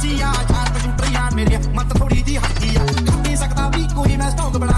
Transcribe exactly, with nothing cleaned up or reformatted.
ਮਰਜ਼ੀ ਆ ਚਾਰ ਕੰਪਿਊਟਰੀਆਂ ਮੇਰੀਆਂ ਮਤ ਥੋੜੀ ਜੀ ਹੱਕੀ ਆ ਕਰ ਨਹੀਂ ਸਕਦਾ ਵੀ ਕੋਈ ਮੈਂ ਸਟੌਂਗ ਬਣਾ